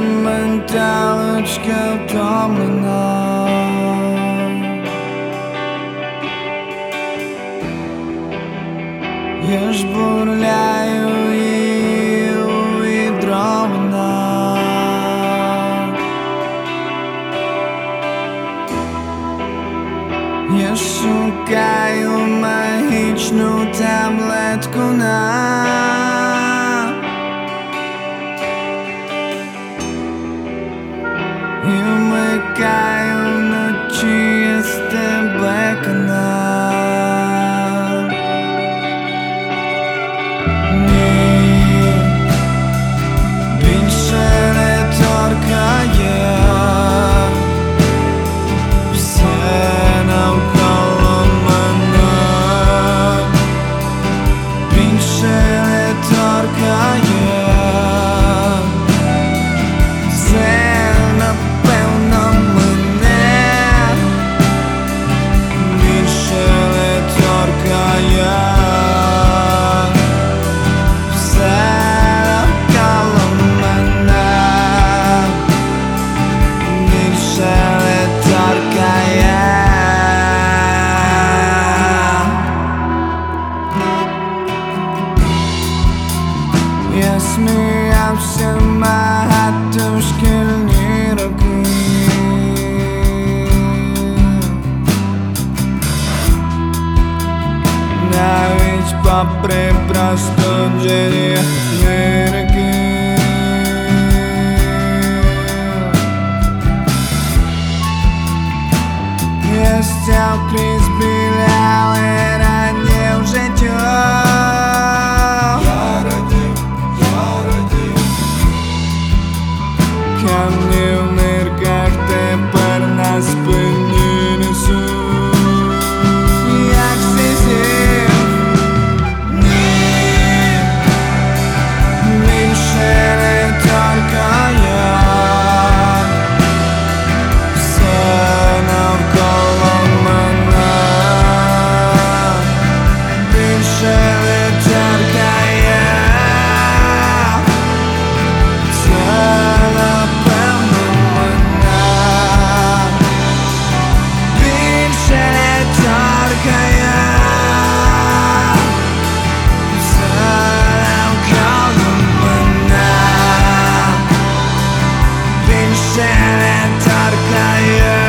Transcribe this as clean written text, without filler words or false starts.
менталочка втомлена. Я ж бурляю і увідрована. Я шукаю магічну таблетку і вмикаю вночі СТБ канал. Ні, більше не торкає все навколо мене, більше не торкає все, напевно, мене, більше не торкає все навколо мене, більше не торкає. Я сміявся багато в шкільні роки, навіть попри простуджені лірики. Я стяв крізь біля, але радів життю. Камні в нирках тепер на спині несу, як Сизиф. Ні, більше не торкає все навколо мене, більше не торкає все. Більше не торкає.